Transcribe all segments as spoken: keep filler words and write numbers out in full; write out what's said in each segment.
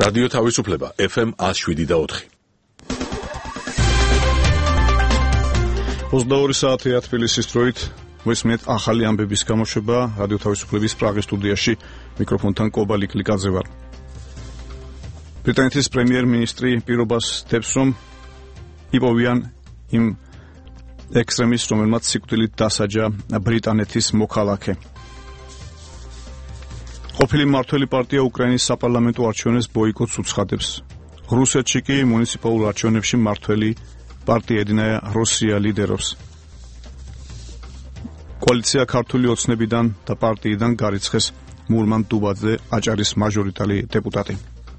რადიო თავისუფლება ეფ ემ ათს შვიდი და ოთხი. ოცდაორი საათია თბილისის დროით. მისმენთ ახალი ამბების გამოშვება რადიო თავისუფლების პრაღის სტუდიაში. მიკროფონთან კობა ლიკლიკაძე ვარ. ბრიტანეთის პრემიერ-მინისტრი პირობას დებს, რომ იპოვიან იმ ექსტრემისტს, რომელმაც სიკვდილით დასაჯა ბრიტანეთის მოქალაქე. ყოფილი მმართველი პარტია უკრაინის საპარლამენტო არჩევნებს ბოიკოტს უცხადებს. რუსეთში კი მუნიციპალურ არჩევნებში მმართველი პარტია ედინაია როსია ლიდერობს. კოალიცია ქართული ოცნებიდან და პარტიიდან გარიცხეს მურმან დუბაძე აჭარის მაჟორიტარი დეპუტატი.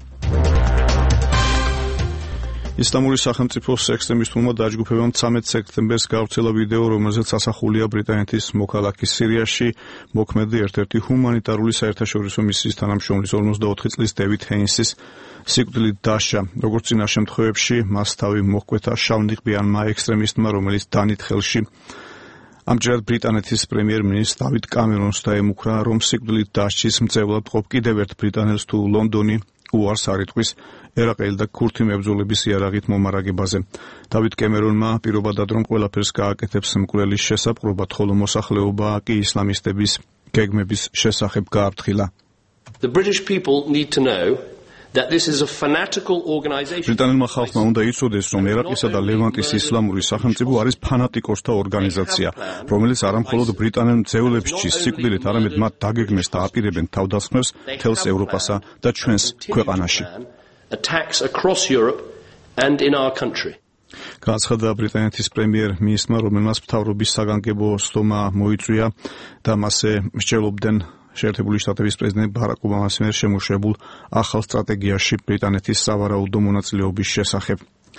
ისლამური სახელმწიფოს ექსტრემისტულმა დაჯგუფებამ ცამეტ სექტემბერს გავრცელა ვიდეო, რომელზეც ასახულია ბრიტანეთის მოქალაქის სირიაში მოქმედი ერთ-ერთი ჰუმანიტარული საერთაშორისო მისიის თანამშრომლის ორმოცდაოთხი წლის დევიდ ჰეინსის სიკვდილით დასჯა. როგორც წინა შემთხვევებში, მას თავი მოჰკვეთა შავნიღბიანმა ექსტრემისტმა, რომელიც დანით ხელში ამჯერად ბრიტანეთის პრემიერ-მინისტრ დავიდ კამერონს დაემუქრა, რომ სიკვდილით დასჯის მძევლად ყოფ კიდევ ერთ ბრიტანელს თუ ლონდონი უარს არ იტყვის ერაყელი და ქურთი მებრძოლების იარაღით მომარაგებაზე. დავიდ კამერონმა პირობა დადო, რომ ყველაფერს გააკეთებს მკვლელის შესაპყრობად, ხოლო მოსახლეობა კი ისლამისტების გეგმების შესახებ გააფრთხილა. The British people need to know that this is a fanatical organization. ბრიტანელმა ხალხმა უნდა იცოდეს, რომ ერაყისა და ლევანტის ისლამური სახელმწიფო არის ფანატიკოსთა ორგანიზაცია, რომელიც არამხოლოდ ბრიტანელ მძევლებს ჭის სიკვდილით, არამედ მათ დაგეგმეს და აპირებენ თავდასხმებს მთელს ევროპასა და ჩვენს ქვეყანაში. Attacks across Europe and in our country. გააცხადა ბრიტანეთის პრემიერ-მინისტრმა, რომელმაც მთავრობის საგანგებო სხდომა მოიწვია და მასზე მსჯელობდნენ შეერთებული შტატების პრეზიდენტ ბარაკ ობამას მიერ შემუშავებულ ახალ სტრატეგიაში ბრიტანეთის სავარაუდო მონაწილეობის შესახებ.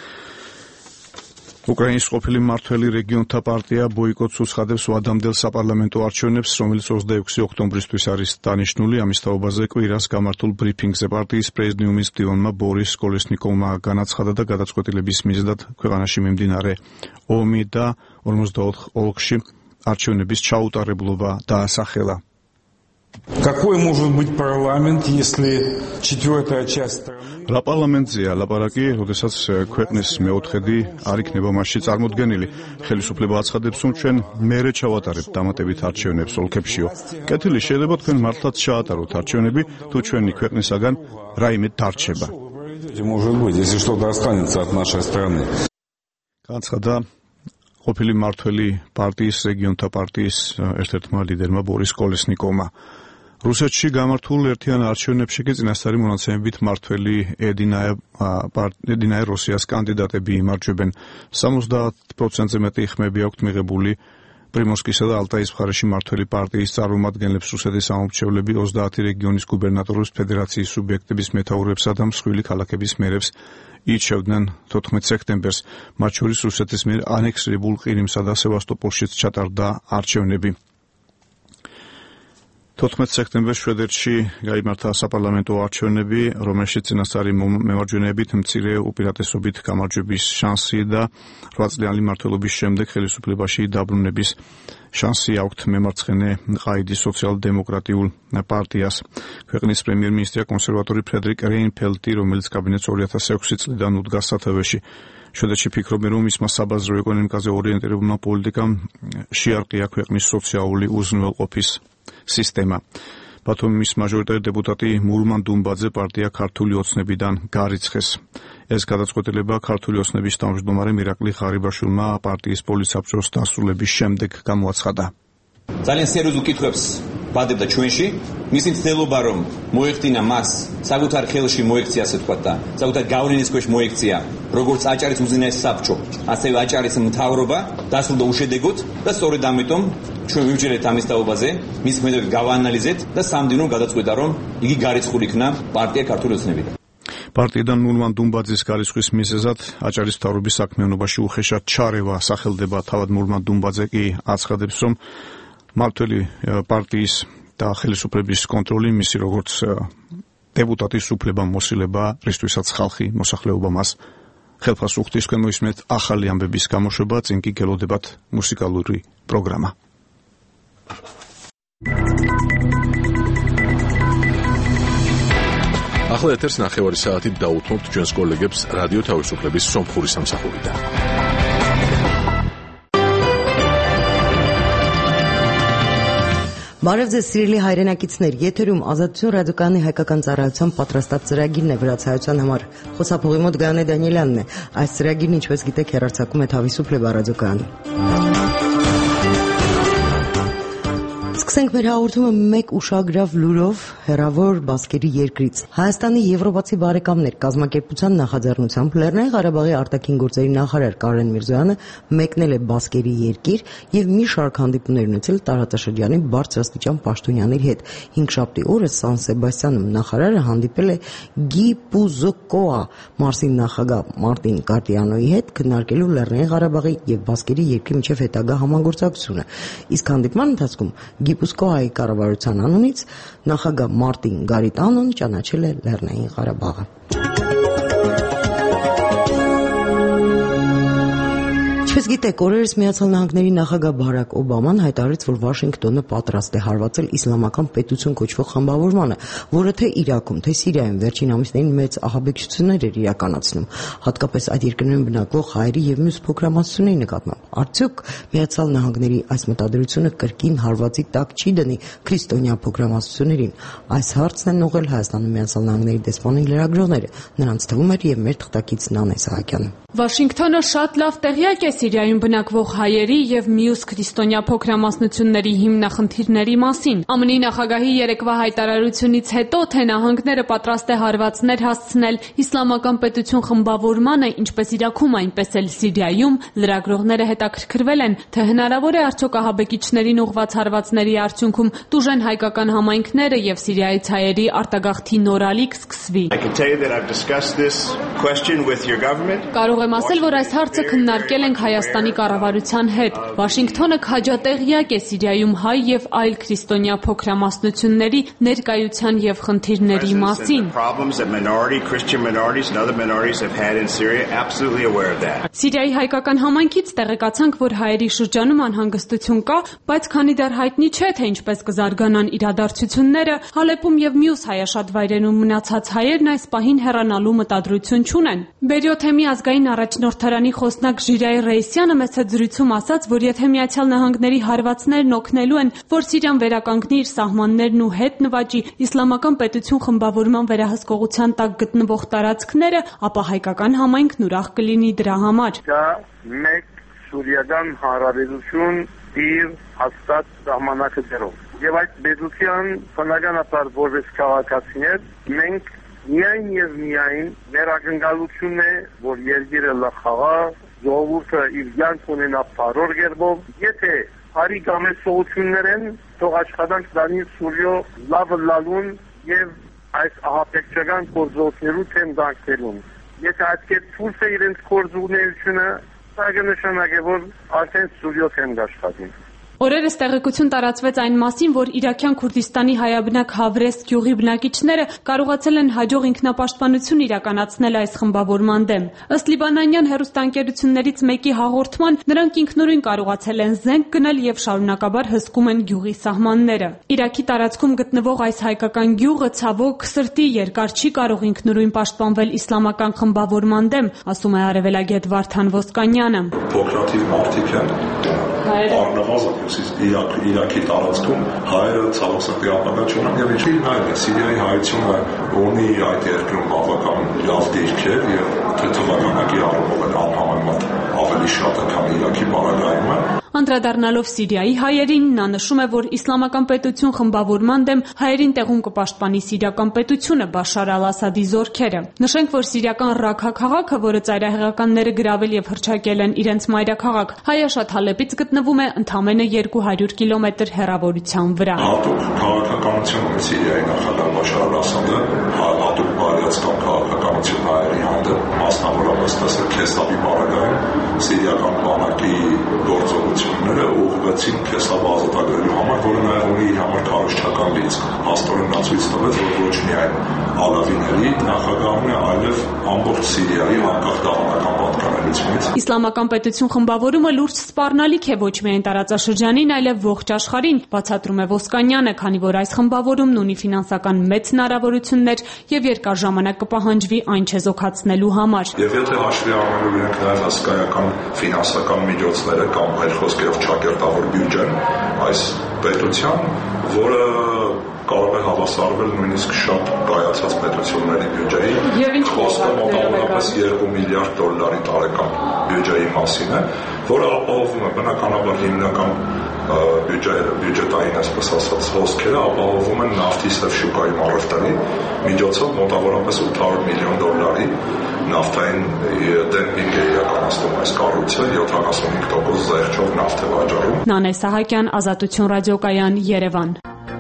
უკრაინის ყოფილი მმართველი რეგიონთა პარტია ბოიკოტს უცხადებს ვადამდელ საპარლამენტო არჩევნებს, რომელიც ოცდაექვსი ოქტომბრისთვის არის დანიშნული. ამის თაობაზე კვირას გამართულ ბრიფინგზე პარტიის პრეზიდიუმის მდივანმა ბორის კოლესნიკოვმა განაცხადა და გადაწყვეტილების მიზნად ქვეყანაში მიმდინარე ომი და ორმოცდაოთხ ოლქში არჩევნების ჩაუტარებლობა დაასახელა. Какой может быть парламент, если четвертая часть страны? რა პარლამენტზეა ლაპარაკი, როდესაც ქვეყნის მეოთხედი არ იქნება მასში წარმოდგენილი. ხელისუფლება აცხადებს, რომ ჩვენ მერე ჩავატარებთ დამატებით არჩევნებს ოლქებშიო. კეთილი, შეიძლება თქვენ მართლაც ჩაატაროთ არჩევნები, თუ ჩვენი ქვეყნისაგან რაიმე დარჩება. Может быть, если что-то останется от нашей страны. განაცხადა ყოფილი მმართველი პარტიის რეგიონთა პარტიის ერთ-ერთმა ლიდერმა ბორის კოლესნიკოვმა. რუსეთში გამართულ ერთიან არჩევნებში კი წინასწარი მონაცემებით მმართველი ედინაია ედინაია როსიას კანდიდატები იმარჯვებენ. სამოცდაათ პროცენტზე მეტი ხმები აქვთ მიღებული პრიმორსკისა და ალტაის მხარეში მმართველი პარტიის წარმომადგენლებს. რუსეთის ამომრჩევლები ოცდაათი რეგიონის გუბერნატორებს, ფედერაციის სუბიექტების მეთაურებსა და მსხვილი ქალაქების მერებს ირჩევდნენ თოთხმეტ სექტემბერს, მათ შორის რუსეთის მიერ ანექსირებულ ყირიმსა და სევასტოპოლშიც ჩატარდა არჩევნები. თოთხმეტ სექტემბერს შვედეთში გაიმართა საპარლამენტო არჩევნები, რომელშიც წინასწარი მემარჯვენეებით მცირე უპირატესობით გამარჯვების შანსი და რვა წლიანი მმართველობის შემდეგ ხელისუფლებაში დაბრუნების შანსი აქვთ მემარცხენე ყაიდის სოციალ-დემოკრატიულ პარტიას. ქვეყნის პრემიერ-მინისტრია კონსერვატორი ფრედრიკ რეინფელდი, რომელიც კაბინეტს ორი ათას ექვსი წლიდან უდგა სათავეში. შვედეთში ფიქრობენ, რომ მისმა საბაზრო ეკონომიკაზე ორიენტირებულმა პოლიტიკამ შეარყია ქვეყნის სოციალური უზრუნველყოფის სისტემა. ბათუმის მაჟორიტარი დეპუტატი მურმან დუმბაძე პარტია ქართული ოცნებიდან გარიცხეს. ეს გადაწყვეტილება ქართული ოცნების თავმჯდომარემ ირაკლი ღარიბაშვილმა პარტიის პოლიტსაბჭოს დასრულების შემდეგ გამოაცხადა. ძალიან სერიოზულ კითხვებს ვადებდა ჩვენში, მისი მცდელობა რომ მოეხდინა მას საკუთარ ხელში მოექცია, ასე თქვა და საკუთარ გავლენის ქვეშ მოექცია, როგორც აჭარის უზენაეს საბჭო, ასევე აჭარის მთავრობა დასრულდა უშედეგოდ და სწორედ ამიტომ ჩვენ ვიმჯერეთ ამის თაობაზე, მის მიხედვით გავაანალიზეთ და სამდივნო გადაწყვეტა, რომ იგი გარიცხული იქნა პარტია ქართული ოცნებიდან. პარტიიდან მურმან დუმბაძის გარიცხვის მიზეზად აჭარის მთავრობის საქმიანობაში უხეშად ჩარევა სახელდება. თავად მურმან დუმბაძე კი აცხადებს, რომ მმართველი პარტიის და ხელისუფლების კონტროლი მისი როგორც დეპუტატის უფლება მოსილება, რისთვისაც ხალხი მოსახლეობა მას ხელფას უხდის. თქვენ მოისმენთ ახალი ამბების გამოშვება, წინ კი გელოდებათ მუსიკალური პროგრამა. ახლა ეთერს ნახევარი საათით დაუთმობთ ჩვენს კოლეგებს რადიო თავისუფლების სომხური სამსახურიდან. Բարև ձեզ սիրելի հայրենակիցներ, եթերում Ազատություն ռադիոկայանի հայկական ծառայության պատրաստած ծրագիրն է վրացայության համար։ Խոսափողի մոտ Գայանե Դանիելյանն է։ Այս ծրագիրն, ինչպես գիտեք, հեռարձակում է Თავისუფლება ռադիոկայանը։ Սկսենք մեր հաղորդումը մեկ ուշագրավ լուրով հեռավոր բասկերի երկրից։ Հայաստանի եվրոպացի բարեկամներ կազմակերպության նախաձեռնությամբ Լեռնային Ղարաբաղի արտաքին գործերի նախարար Կարեն Միրզոյանը մեկնել է բասկերի երկիր եւ մի շարք հանդիպումներ ունեցել տարածաշրջանի բարձրաստիճան պաշտոնյաների հետ։ Հինգշաբթի օրը Սան Սեբաստիանում նախարարը հանդիպել է Գիպուզոկոա մարզի նախագահ Մարտին Կարտիանոյի հետ, քննարկելու Լեռնային Ղարաբաղի եւ բասկերի երկրի միջև հետագա համագործակցությունը։ Իսկ հանդիպման ընթացքում Գիպուսկոայի կառավարության անունից նախագահ Մարտին Գարիտանոն ճանաչել է Լեռնային Ղարաբաղը։ Ինչպես գիտեք, օրերս Միացյալ Նահանգների նախագահ Բարակ Օբաման հայտարարեց, որ Վաշինգտոնը պատրաստ է հարվածել իսլամական պետություն կոչվող խմբավորմանը, որը թե Իրաքում, թե Սիրիայում վերջին ամիսներին մեծ ահաբեկչություններ էր իրականացնում, հատկապես այդ երկրներում բնակվող հայերի եւ մյուս փոքրամասնությունների նկատմամբ։ Արդյոք Միացյալ Նահանգների այս մտադրությունը կրկին հարվածի տակ չի դնի քրիստոնյա փոքրամասնություններին։ Այս հարցն են ուղղել Հայաստանում Միացյալ Նահանգների դեսպանի լրագրողները։ Նրանց թվում էր եւ մեր թղթակից Նանե Սահակյանը։ Վաշինգտոնը շատ լավ տեղյակ է Սիրիայում բնակվող հայերի եւ մյուս քրիստոնյա փոքրամասնությունների հիմնախնդիրների մասին։ ԱՄՆ-ի նախագահի երեկվա հայտարարությունից հետո, թե նահանգները պատրաստ է հարվածներ հասցնել իսլամական պետություն խմբավորմանը, ինչպես Իրաքում, այնպես էլ Սիրիայում, լրագրողները հետաքրքրվել են, թե հնարավոր է արդյոք ահաբեկիչներին ուղղված հարվածների արդյունքում տուժեն հայկական համայնքները եւ Սիրիայից հայերի արտագաղթի նոր ալիք սկսվի։ Կարող եմ ասել, որ այս հարցը քննարկել ենք Հայաստանի կառավարության հետ։ Վաշինգտոնը քաջատեղյակ է Սիրիայում հայ եւ այլ քրիստոնյա փոքրամասնությունների ներկայության եւ խնդիրների մասին։ Սիրիայի հայկական համայնքից տեղեկացանք, որ հայերի շրջանում անհանգստություն կա, բայց քանի դեռ հայտնի չէ, թե ինչպես կզարգանան իրադարձությունները, Հալեպում եւ մյուս հայաշատ վայրերում մնացած հայերն այս պահին հեռանալու մտադրություն չունեն։ Բերիոթեմի ազգային առաջնորդարանի խոսնակ Ժիրայ Ռեյսյանը մեծ զրույցում ասաց, որ եթե Միացյալ Նահանգների հարվածներն օգնելու են, որ Սիրիան վերականգնի իր սահմաններն ու հետ նվաճի իսլամական պետություն խմբավորման վերահսկողության տակ գտնվող տարածքները, ապա հայկական համայնքն ուրախ կլինի դրա համար։ Դա մեկ սուրիական հարաբերություն իր հաստատ սահմանակներով։ Եվ այդ պետության բնականաբար որպես քաղաքացիներ մենք միայն եւ միայն ներակնկալությունն է, որ երկիրը լախաղա, ժողովուրդը իր յանք ունենա բարոր կերպով, եթե հարի գամեսողություններ են, թող աշխատանք դանի Սուրիո լավը լալուն եւ այս ահաբեկչական գործողություններու թեմ դանկելուն։ Եթե այդ կերպ է իրենց գործունեությունը, դա կնշանակե, որ արդեն Սուրիո թեմ աշխատին։ Օրերս տեղեկություն տարածվեց այն մասին, որ Իրաքյան Քուրդիստանի հայաբնակ Հավրեստ գյուղի բնակիչները կարողացել են հաջող ինքնապաշտպանություն իրականացնել այս խմբավորման դեմ։ Ըստ լիբանանյան հեռուստաընկերություններից մեկի հաղորդման, նրանք ինքնուրույն կարողացել են զենք գնել եւ շարունակաբար հսկում են գյուղի սահմանները։ Իրաքի տարածքում գտնվող այս հայկական գյուղը ցավոք սրտի երկար չի կարող ինքնուրույն պաշտպանվել իսլամական խմբավորման դեմ, ասում է արևելագետ Վարդան Ոսկանյանը։ Փոքրաթիվ մարդիկ են Իրաքի տարածքում հայերը ցավոք սրտի ապագա չունեն եւ ինչի նայել է Սիրիայի հայությունը ունի այդ երկրում բավական լավ դիրքեր եւ թվականակի առումով էլ անհամեմատ ավելի շատ է քան Իրաքի բարակայումը։ Անդրադառնալով Սիրիայի հայերին, նա նշում է, որ իսլամական պետություն խմբավորման դեմ հայերին տեղում կպաշտպանի սիրիական պետությունը Բաշար ալ-Ասադի զորքերը։ Նշենք, որ սիրիական Ռաքա քաղաքը, որը ծայրահեղականները գրավել եւ հռչակել են իրենց մայրաքաղաք, հայաշատ Հալեպից գտնվում է ընդամենը երկու հարյուր կիլոմետր հեռավորության վրա։ Հատուկ քաղաքականություն ունի Սիրիայի նախագահ Բաշար ալ-Ասադը, հատուկ բարյացակամ քաղաքականություն հայերի հանդեպ, մասնավորապես տեսել Քեսթավի բարակայում սիրիական բանակի գործողությունները ուղղվեցին Քեսթավը ազատագրելու համար, որը նաև ունի իր համար քարոզչական լիցք հաստորեն ցույց տվեց, որ ոչ միայն Ալավիների նախագահն է, այլև ամբողջ Սիրիայի անկախ դաղանական պատկանելությունից։ Իսլամական պետություն խմբավորումը լուրջ սպառնալիք է ոչ միայն տարածաշրջանին, այլև ողջ աշխարհին, բացատրում է Ոսկանյանը, քանի որ այս խմբավորումն ունի ֆինանսական մեծ հնարավորություններ եւ երկար ժամանակ կպահանջվի այն չեզոքացնելու համար։ Եվ եթե հաշվի առնելով իրենք նաեւ հսկայական ֆինանսական միջոցները կամ այլ խոսքերով ճակերտավոր բյուջեն, այս պետության, որը կարող է հավասարվել նույնիսկ շատ կայացած պետությունների բյուջեի, խոսքը մոտավորապես երկու միլիարդ դոլարի տարեկան բյուջեի մասին է, որը ապահովում է բնականաբար հիմնական բյուջետային, այսպես ասած, հոսքերը ապահովում են նավթի սև շուկայի առևտրի միջոցով մոտավորապես ութ հարյուր միլիոն դոլարի նավթային դեմպինգ է իրականացնում այս կառույցը, յոթանասունհինգ տոկոս զեղչով նավթ է վաճառում։ Նանե Սահակյան, Ազատություն ռադիոկայան, Երևան։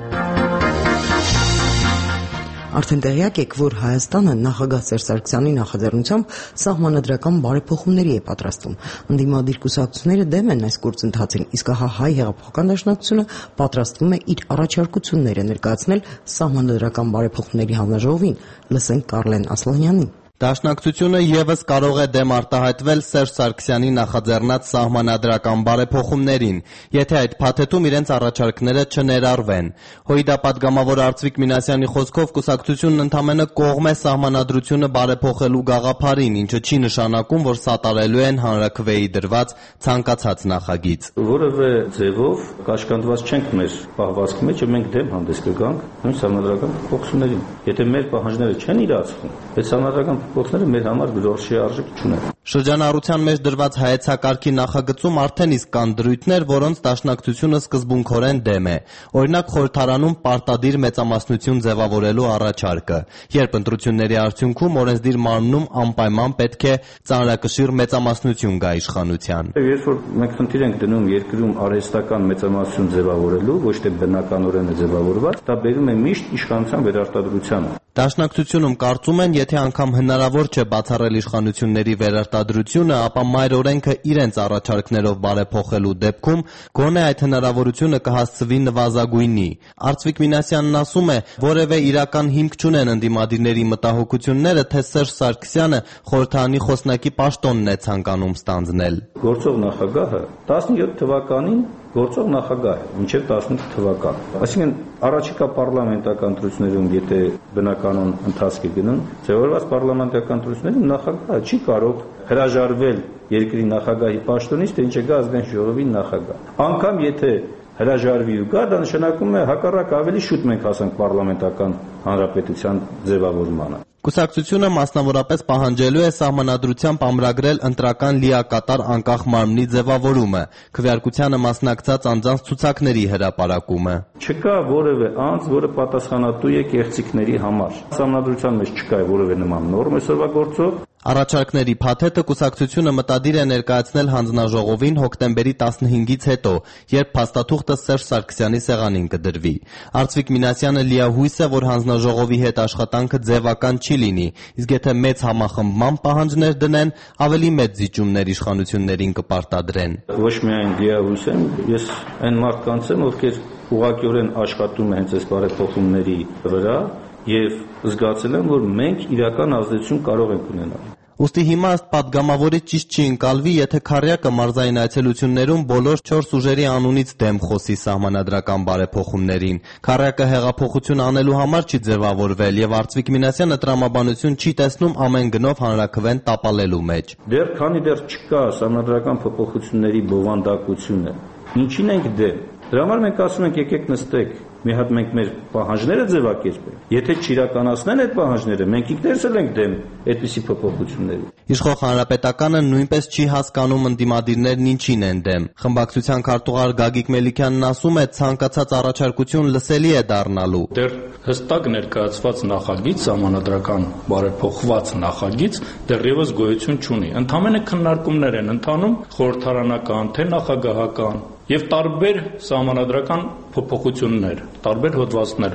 Արդեն տեղյակ եք, որ Հայաստանը նախագահ Սերժ Սարգսյանի նախաձեռնությամբ սահմանադրական բարեփոխումների է պատրաստվում։ Ընդդիմադիր կուսակցությունները դեմ են այս գործընթացին, իսկ ահա Հայ հեղափոխական դաշնակցությունը պատրաստվում է իր առաջարկությունները ներկայացնել սահմանադրական բարեփոխումների հանձնաժողովին։ Լսենք Կարլեն Ասլանյանին։ Դաշնակցությունը ևս կարող է դեմ արտահայտվել Սերժ Սարգսյանի նախաձեռնած սահմանադրական բարեփոխումներին, եթե այդ փաթեթում իրենց առաջարկները չներառվեն։ ՀՅԴ պատգամավոր Արծվիկ Մինասյանի խոսքով կուսակցությունն ընդամենը կողմ է սահմանադրությունը բարեփոխելու գաղափարին, ինչը չի նշանակում, որ սատարելու են հանրաքվեի դրված ցանկացած նախագիծ։ Որևէ ձևով կաշկանդված չենք մեր պահվածքի մեջ եւ մենք դեմ հանդես կգանք նույն սահմանադրական փոփոխություններին։ Եթե մեր պահանջները չեն իրացվում, այդ սահմանադրական փոփոխները մեր համար գրոշի արժեք չունեն։ Շրջանառության մեջ դրված հայեցակարգի նախագծում արդեն իսկ կան դրույթներ, որոնց դաշնակցությունը սկզբունքորեն դեմ է։ Օրինակ խորհրդարանում պարտադիր մեծամասնություն ձևավորելու առաջարկը, երբ ընտրությունների արդյունքում օրենսդիր մարմնում անպայման պետք է ծանրակշիռ մեծամասնություն գա իշխանության։ Երբ որ մենք խնդիր ենք դնում երկրում արհեստական մեծամասնություն ձևավորելու, ոչ թե բնականորեն ձևավորված, դա բերում է միշտ իշխանության վերարտադրությանը։ Դաշնակցությունում կարծում են, եթե անգամ հնարավոր չէ բացառել իշխանությունների վերարտադրությունը, ապա մայր օրենքը իրենց առաջարկներով բարեփոխելու դեպքում գոնե այդ հնարավորությունը կհասցվի նվազագույնի։ Արծվիկ Մինասյանն ասում է, որևէ իրական հիմք չունեն ընդդիմադիրների մտահոգությունները, թե Սերժ Սարգսյանը խորհրդարանի խոսնակի պաշտոնն է ցանկանում ստանձնել։ Գործող նախագահը տասնյոթ թվականին գործող նախագահ է, մինչև տասնութ թվական։ Այսինքն առաջիկա պարլամենտական ընտրություններում, եթե բնականon ընթացք է գնում, ձևավորված պարլամենտական ընտրություններում նախագահը չի կարող հրաժարվել երկրի նախագահի պաշտոնից, թե ինչ է գա ազգային ժողովի նախագահ։ Անկամ եթե հրաժարվի ու գա, դա նշանակում է հակառակ ավելի շուտ մենք հասանք պարլամենտական հանրապետության ձևավորմանը։ Կուսակցությունը մասնավորապես պահանջելու է սահմանադրությամբ ամրագրել ընտրական լիակատար անկախ մարմնի ձևավորումը, քվեարկությանը մասնակցած անձանց ցուցակների հրապարակումը։ Չկա որևէ անձ, որը պատասխանատու է կեղծիքների համար։ Սահմանադրության մեջ չկա որևէ նման նորմ այսօրվա գործով։ Առաջարկների փաթեթը կուսակցությունը մտադիր է ներկայացնել հանձնաժողովին հոկտեմբերի տասնհինգից հետո, երբ փաստաթուղթը Սերժ Սարգսյանի սեղանին կդրվի։ Արծվիկ Մինասյանը լիահույս է, որ հանձնաժողովի հետ աշխատանքը ձևական չի լինի, իսկ եթե մեծ համախմբման պահանջներ դնեն, ավելի մեծ զիջումներ իշխանություններին կպարտադրեն։ Ոչ միայն լիահույս եմ, ես այն մարդկանց եմ, ովքեր ուղղակիորեն աշխատում են հենց այս բարեփոխումների վրա եւ զգացել եմ, որ մենք իրական ազդեցություն կարող ենք ունենալ։ Ուստի հիմա ըստ պատգամավորի ճիշտ չի ընկալվի, եթե Քարյակը մարզային այցելություններում բոլոր չորս ուժերի անունից դեմ խոսի սահմանադրական բարեփոխումներին։ Քարյակը հեղափոխություն անելու համար չի ձևավորվել եւ Արծվիկ Մինասյանը տրամաբանություն չի տեսնում ամեն գնով հանրաքվեն տապալելու մեջ։ Դեռ քանի դեռ չկա սահմանադրական փոփոխությունների բովանդակությունը, ինչին ենք դեմ։ Դրա համար մենք ասում ենք եկեք նստեք, մի հատ մենք մեր պահանջները ձևակերպենք։ Եթե չիրականացնեն այդ պահանջները, մենք ինքներս էլ ենք դեմ այդպիսի փոփոխությունների։ Իշխող Հանրապետականը նույնպես չի հասկանում ընդդիմադիրներն ինչին են դեմ։ Խմբակցության քարտուղար Գագիկ Մելիքյանն ասում է, ցանկացած առաջարկություն լսելի է դառնալու։ Դեռ հստակ ներկայացված նախագիծ, սահմանադրական բարեփոխված նախագիծ դեռևս գոյություն չունի։ Ընդհանրապես քննարկումներ են ընթանում խորհրդարանական, թե նախագահական եւ տարբեր սահմանադրական փոփոխություններ տարբեր հոդվածներում։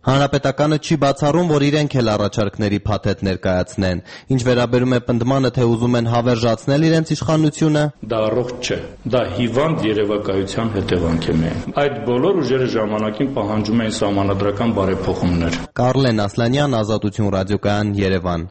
Հանրապետականը չի բացառում, որ իրենք էլ առաջարկների փաթեթ ներկայացնեն։ Ինչ վերաբերում է պնդմանը, թե ուզում են հավերժացնել իրենց իշխանությունը, դա առողջ չէ։ Դա հիվանդ երևակայության հետևանք է միայն։ Այդ բոլոր ուժերը ժամանակին պահանջում էին սահմանադրական բարեփոխումներ։ Կարլեն Ասլանյան, Ազատություն ռադիոկայան, Երևան։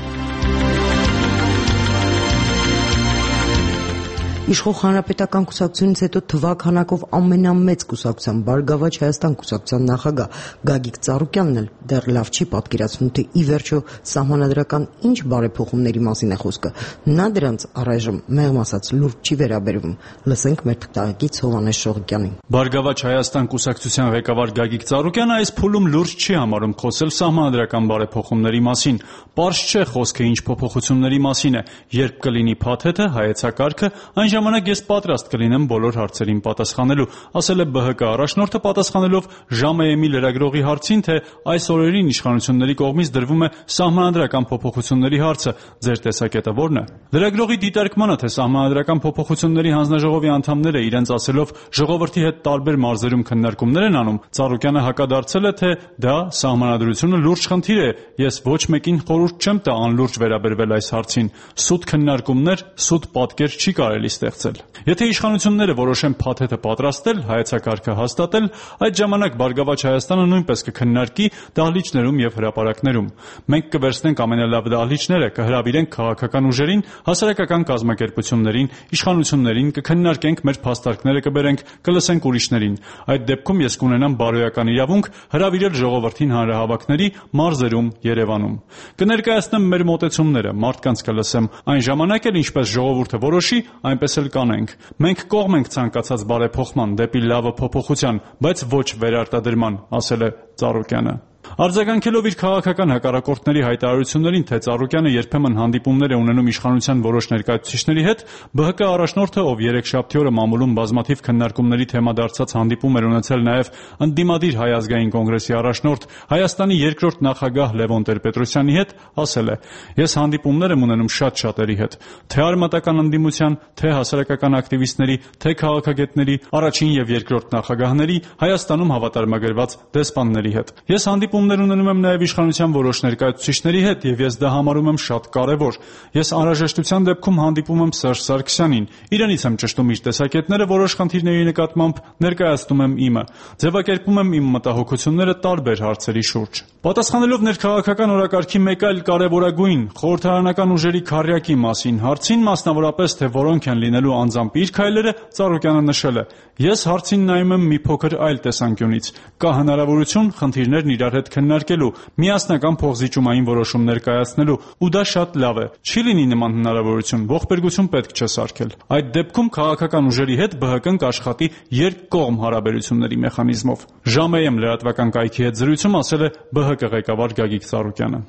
Իշխող Հանրապետական կուսակցությունից հետո թվականակով ամենամեծ կուսակցության Բարգավաճ Հայաստան կուսակցության նախագահ Գագիկ Ծառուկյանն էլ դեռ լավ չի պատկերացնում, թե ի վերջո սահմանադրական ինչ բարեփոխումների մասին է խոսքը։ Նա դրանց առայժմ մեղմ ասած լուրջ չի վերաբերվում։ Լսենք մեր թղթակից Հովհաննես Շողիկյանին։ Բարգավաճ Հայաստան կուսակցության ղեկավար Գագիկ Ծառուկյանը այս փուլում լուրջ չի համարում խոսել սահմանադրական բարեփոխումների մասին։ Պարզ չէ խոսքը ինչ փոփոխությունների մասին է, երբ կլինի փաթեթը, հայեցակարգը, այն ժամանակ ես պատրաստ կլինեմ բոլոր հարցերին պատասխանելու, ասել է Բ Հ Կ առաջնորդը պատասխանելով Ժամ-ի լրագրողի հարցին, թե այս օրերին իշխանությունների կողմից դրվում է սահմանադրական փոփոխությունների հարցը, ձեր տեսակետը ո՞րն է։ Լրագրողի դիտարկմանը, թե սահմանադրական փոփոխությունների հանձնաժողովի անդամները իրենց ասելով ժողովրդի հետ տարբեր մարզերում քննարկումներ են անում, Ծառուկյանը հակադարձել է, թե դա սահմանադրությունը լուրջ խնդիր է, ես ոչ մեկին խորհուրդ չեմ տա անլուրջ վերաբերվել այս հարցին, սուտ քննարկումներ, սուտ պատկեր չի կարելի ստեղծել։ Եթե իշխանությունները որոշեն փաթեթը պատրաստել, հայեցակարգը հաստատել, այդ ժամանակ Բարգավաճ Հայաստանը նույնպես կքննարկի դահլիճներում եւ հրապարակներում։ Մենք կվերցնենք ամենալավ դահլիճները, կհրավիրենք քաղաքական ուժերին, հասարակական կազմակերպություններին, իշխանություններին, կքննարկենք մեր փաստարկները, կբերենք, կլսենք ուրիշներին։ Այդ դեպքում ես կունենամ բարոյական իրավունք հրավիրել ժողովրդին հանրահավաքների մարզերում, Երևանում։ Կներկայացնեմ մեր մոտեցումները, մարդկանց կլսեմ, այն ժամանակ էլ ինչպես ժողովուրդը որոշի, այնպես էլ կանենք։ Մենք կողմ ենք ցանկացած բարեփոխման դեպի լավը փոփոխության, բայց ոչ վերարտադրման, ասել է Ծառուկյանը։ Արձագանքելով իր քաղաքական հակառակորդների հայտարարություններին, թե Ծառուկյանը երբեմն հանդիպումներ է ունենում իշխանության որոշ ներկայացուցիչների հետ, Բ Հ Կ առաջնորդը, ով երեքշաբթի օրը մամուլում բազմաթիվ քննարկումների թեմա դարձած հանդիպում էր ունեցել նաև ընդդիմադիր Հայ ազգային կոնգրեսի առաջնորդ, Հայաստանի երկրորդ նախագահ Լևոն Տեր-Պետրոսյանի հետ, ասել է. «Ես հանդիպումներ եմ ունենում շատ շատերի հետ, թե արմատական ընդդիմության, թե հասարակական ակտիվիստների, թե քաղաքագետների, առաջին եւ երկրորդ նախագահների, Հայաստանում հավատարմագրված դեսպանների հետ։ Ես հանդիպումներ ունենում եմ նաև իշխանության որոշ ներկայացուցիչների հետ եւ ես դա համարում եմ շատ կարեւոր։ Ես անհրաժեշտության դեպքում հանդիպում եմ Սերժ Սարգսյանին, իրանից եմ ճշտում իր տեսակետները որոշ խնդիրների նկատմամբ, ներկայացնում եմ իմը, ձևակերպում եմ իմ մտահոգությունները տարբեր հարցերի շուրջ»։ Պատասխանելով ներքաղաքական օրակարգի մեկ այլ կարևորագույն խորհրդարանական ուժերի քառյակի մասին հարցին, մասնավորապես թե որոնք են լինելու անձամբ իր քայլերը, Ծառուկյանը նշել է. «Ես հարցին նայում եմ մի փոքր այլ տեսանկյունից։ Կա հնարավորություն խնդիրներն իրար հետ քննարկելու, միասնական փոխզիջումային որոշումներ կայացնելու, ու դա շատ լավ է։ Չի լինի նման հնարավորություն, ողբերգություն պետք չէ սարքել։ Այդ դեպքում քաղաքական ուժերի հետ Բ Հ Կ-ն կաշխատի երկկողմ հարաբերությունների մեխանիզմով»։ Ժամ-ի լրատվական կայքի հետ զրույցում ասել է Բ Հ Կ ղեկավար Գագիկ Ծառուկյանը։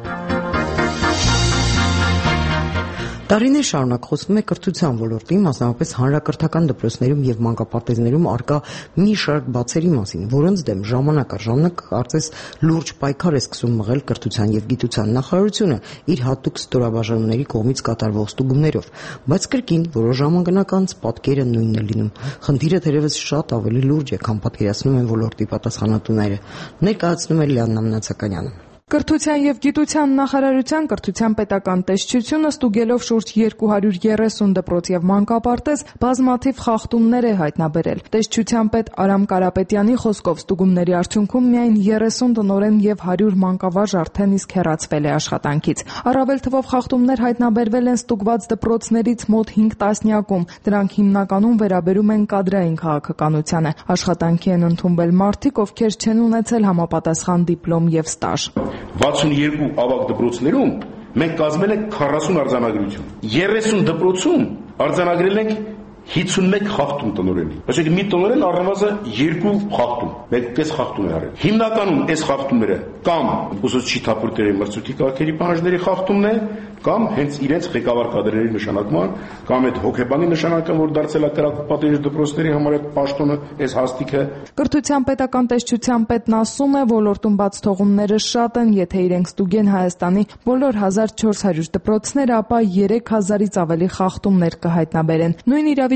Տարիներ շարունակ խոսվում է կրթության ոլորտի, մասնավորապես հանրակրթական դպրոցներում եւ մանկապարտեզներում արկա մի շարք բացերի մասին, որոնց դեմ ժամանակ առ ժամանակ կարծես լուրջ պայքար է սկսում մղել կրթության եւ գիտության նախարարությունը իր հատուկ ստորաբաժանումների կողմից կատարվող ստուգումներով, բայց կրկին որոշ ժամանակ անց պատկերը նույնն է լինում։ Խնդիրը թերևս շատ ավելի լուրջ է, քան պատկերացնում են ոլորտի պատասխանատուները։ Ներկայացնում է Լիաննա Մնացականյանը։ Կրթության եւ գիտության նախարարության կրթության պետական տեսչությունը ստուգելով շուրջ երկու հարյուր երեսուն դպրոց եւ մանկապարտեզ բազմաթիվ խախտումներ է հայտնաբերել։ Տեսչության պետ Արամ Կարապետյանի խոսքով ստուգումների արդյունքում միայն երեսուն տնօրեն եւ հարյուր մանկավարժ արդեն իսկ հեռացվել է աշխատանքից։ Առավել թվով խախտումներ հայտնաբերվել են ստուգված դպրոցներից մոտ հինգ տասնյակում։ Դրանք հիմնականում վերաբերում են կադրային քաղաքականությանը։ Աշխատանքի են ընդունվել մարդիկ, ովքեր չեն ունեցել համապատասխան դիպլոմ եւ ստաժ։ վաթսունյոթ ավագ դպրոցներում մենք կազմել ենք քառասուն արձանագրություն։ երեսուն դպրոցում արձանագրել ենք հիսունմեկ խախտում տնօրենի։ Այսինքն մի տնօրեն առնվազն երկու խախտում, մեկպես խախտում է արել։ Հիմնականում այս խախտումները կամ ուսուցչի թափորտերի մրցույթի կարգերի պահանջների խախտումն է, կամ հենց իրենց ղեկավար կադրերի նշանակման, կամ այդ հոգեբանի նշանակը, որ դարձել է կրակապատիժ դպրոցների համար այդ պաշտոնը, այս հաստիքը։ Կրթության պետական տեսչության պետն ասում է, ոլորտում բաց թողումները շատ են, եթե իրենք ստուգեն Հայաստանի բոլոր հազար չորս հարյուր դպրոցները, ապա երեք հազարից ավելի խախտումներ կհայտնաբերեն։ Նույն իրավիճակը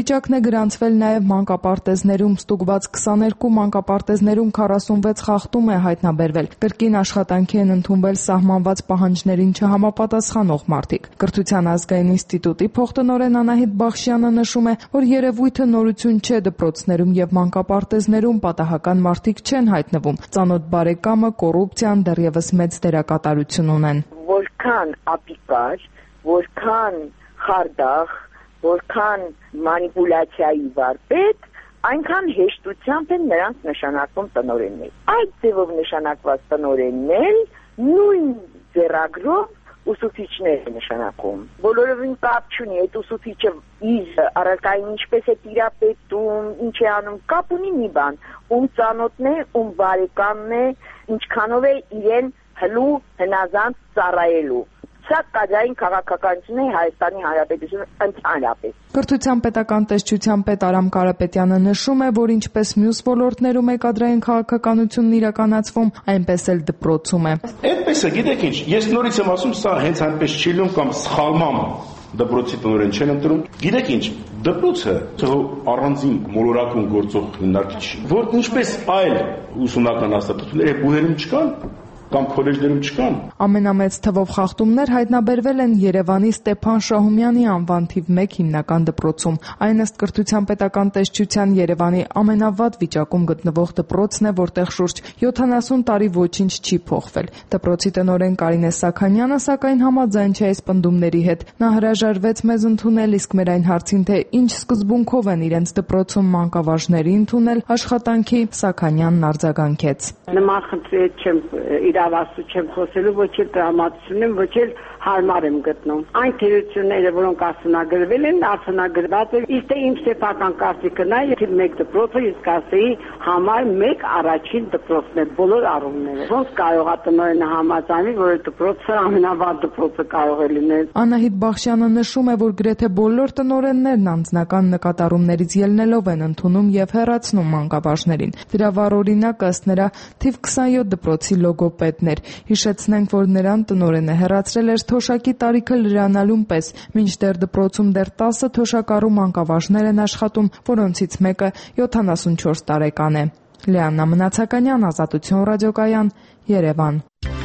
վիճակն է գրանցվել նաև մանկապարտեզներում։ Ստուգված քսաներկու մանկապարտեզներում քառասունվեց խախտում է հայտնաբերվել։ Կրկին աշխատանքի են ընդունվել սահմանված պահանջներին չհամապատասխանող մարդիկ։ Կրթության ազգային ինստիտուտի փոխտնօրեն Անահիտ Բախշյանը նշում է, որ երևույթը նորություն չէ դպրոցներում եւ մանկապարտեզներում պատահական մարդիկ չեն հայտնվում։ Ծանոթ բարեկամը, կոռուպցիան դեռևս մեծ դերակատարություն ունեն։ Որքան ապիկար, որքան խարդախ, որքան մանիպուլյացիայի վարպետ, այնքան հեշտությամբ են նրանց նշանակվում տնօրեններ։ Այդ ձևով նշանակված տնօրեններ նույն ձեռագրով ուսուցիչներ է նշանակում։ Բոլորովին կապ չունի, այդ ուսուցիչը իր առարկային ինչպես է տիրապետում, ինչ է անում, կապ ունի մի բան, ում ծանոթն է, ում բարեկամն է, ինչքանով է իրեն հլու հնազանդ ծառայելու։ Սա կադրային քաղաքականություն է Հայաստանի Հանրապետությունը ընդհանրապես։ Կրթության պետական տեսչության պետ Արամ Կարապետյանը նշում է, որ ինչպես մյուս ոլորտներում է կադրային քաղաքականությունն իրականացվում, այնպես էլ դպրոցում է։ Այդպես է, գիտեք ինչ, ես նորից եմ ասում, սա հենց այնպես չի լինում կամ սխալմամբ դպրոցի տնօրեն չեն ընտրում։ Գիտեք ինչ, դպրոցը առանձին մոլորակում գործող հիմնարկիչ, որ ինչպես այլ ուսումնական հաստատություններ բուհերում չկան, կամ քոլեջներում չկան։ Ամենամեծ թվով խախտումներ հայտնաբերվել են Երևանի Ստեփան Շահումյանի անվան թիվ մեկ հիմնական դպրոցում։ Այն ըստ կրթության պետական տեսչության Երևանի ամենավատ վիճակում գտնվող դպրոցն է, որտեղ շուրջ յոթանասուն տարի ոչինչ չի փոխվել։ Դպրոցի տնօրեն Կարինե Սաքանյանը սակայն համաձայն չէ այս պնդումների հետ։ Նա հրաժարվեց մեզ ընդունել, իսկ մեր այն հարցին, թե ինչ սկզբունքով են իրենց դպրոցում մանկավարժների ընդունել աշխատանքի, Սաքանյանն արձագանքեց։ Նման խնդրի չեմ իրավասու չեմ խոսելու, ոչ էլ տրամադրություն եմ, ոչ էլ հարմար եմ գտնում։ Այն թերությունները, որոնք արտոնագրվել են, արտոնագրված է, իսկ թե իմ սեփական կարծիքն է, եթե մեկ դպրոցը ես կասեի համար մեկ առաջին դպրոցն է բոլոր առումներով։ Ոնց կարող է տնօրենը համաձայնել, որ դպրոցը ամենավատ դպրոցը կարող է լինել։ Անահիտ Բախշյանը նշում է, որ գրեթե բոլոր տնօրեններն անձնական նկատառումներից ելնելով են ընդունում եւ հեռացնում մանկավարժներին։ Դրա վառ օրինակը ըստ նրա թիվ քսանյոթ դպրոցի լոգոպեդն էր։ Հիշեցնենք, որ նրան տնօրենը հեռացրել էր թոշակի տարիքը լրանալուն պես, մինչդեռ դպրոցում դեռ տասը թոշակառու մանկավարժներ են աշխատում, որոնցից մեկը յոթանասունչորս տարեկան է։ Լեաննա Մնացականյան, Ազատություն ռադիոկայան, Երևան։